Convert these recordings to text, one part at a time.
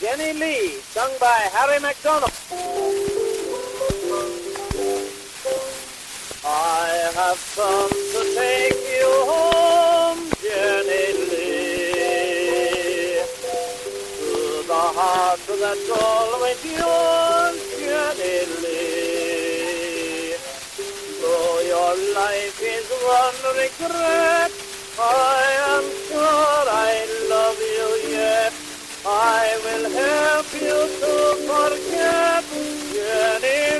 Jenny Lee, sung by Harry MacDonald. I have come to take you home, Jenny Lee, to the heart that's always yours, Jenny Lee. Though your life is one regret, I am sure I love you yet. I will help you to forget, Jenny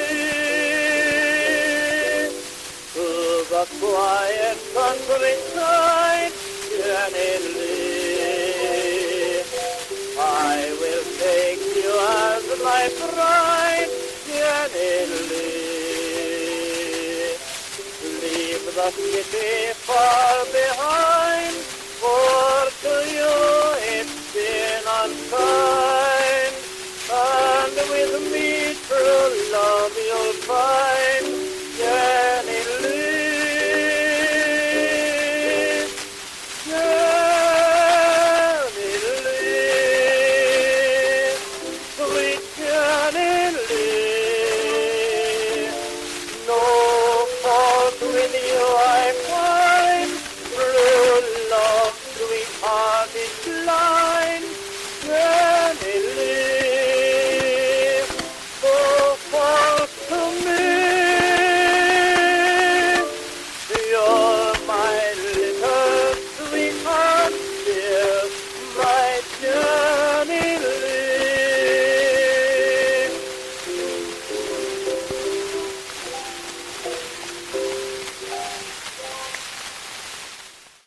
Lee. To the quiet countryside, Jenny Lee. I will take you as my bride, Jenny Lee. Leave the city far behind, for to you